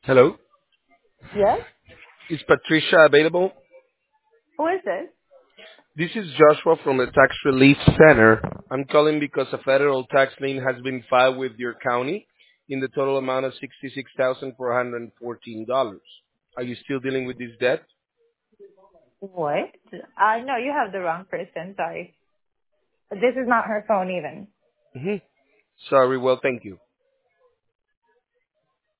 Hello, Yes? is Patricia available? Who is this? This is Joshua from the Tax Relief Center. I'm calling because a federal tax lien has been filed with your county in the total amount of $66,414. Are you still dealing with this debt? What? No, you have the wrong person. Sorry. This is not her phone even. hmm Sorry, well, thank you.